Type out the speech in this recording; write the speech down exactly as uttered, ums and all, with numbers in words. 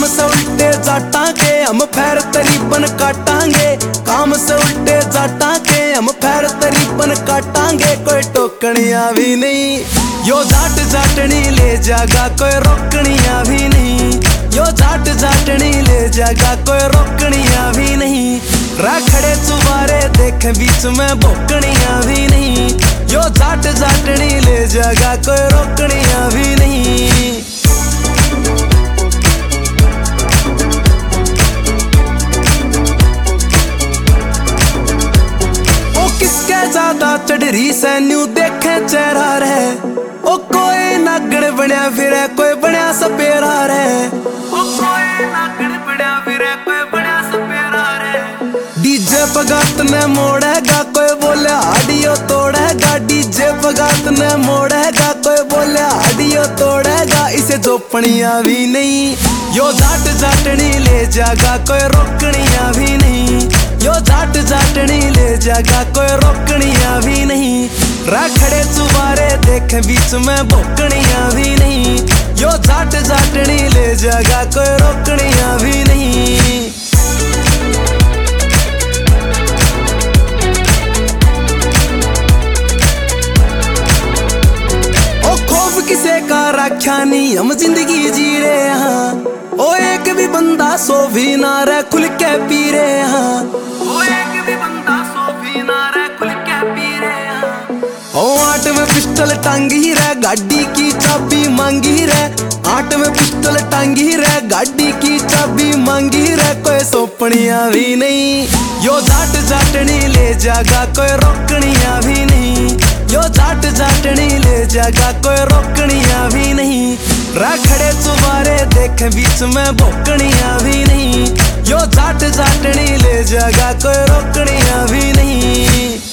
से उल्टे जाटा के हम फैर तरीबन काटांगे, काम से उल्टे जाटा के हम फैर तरीबन काटांगे। कोई टोकनिया भी नहीं, यो जाट जाटनी ले जागा, कोई रोकनिया भी नहीं। यो जाट जाटनी ले जागा, कोई रोकनिया भी नहीं। राखड़े चुबारे देख बीच में भोकनिया भी नहीं। यो जाट जाटनी ले जागा, कोई रोकनिया भी नहीं। ओ किसके ज्यादा चढ़री से न्यू देखे चेहरा रे। ओ कोई नागड़ बनया फिरे, कोई बनया सपेरा रे। ओ कोई नागड़ बनया फिरे, कोई बनया सपेरा रे। डीजे पगात ने मोड़ेगा, कोई बोले हाडियो तोड़ेगा। डीजे पगात ने मोड़ेगा, कोई बोले हाडियो तोड़ेगा। इसे जोपनिया भी नहीं, यो जाट जाटनी ले जागा, कोई रोकनिया भी नहीं। यो जाट जाटनी ले जागा, कोई रोकनिया भी नहीं। राखड़े चुबारे देख बीच में भोकनिया भी नहीं। यो जाट जाटनी ले जागा, कोई रोकनिया भी नहीं। ओ खौफ किसे का रखा नहीं, हम जिंदगी जी रहे हैं। ओ एक भी बंदा सो भी ना रे, खुल के पी रहे हैं। ओ एक भी बंदा सो भी ना रे, खुल के पी रहे हैं। ओ आठ में पिस्टल टांगी रे, गाड़ी की चाबी मांगी रे। आठ में पिस्टल टांगी रे, गाड़ी की चाबी मांगी रे। कोई सोपनिया भी नहीं, यो जाट जाटनी ले जागा, कोई रोकनिया भी नहीं। यो जाट जाटनी ले जागा, कोई रोकनिया भी नहीं। राखड़े चुबारे देख बीच में भोकनिया भी नहीं। यो जाट जाटनी ले जागा, कोई रोकनिया भी नहीं।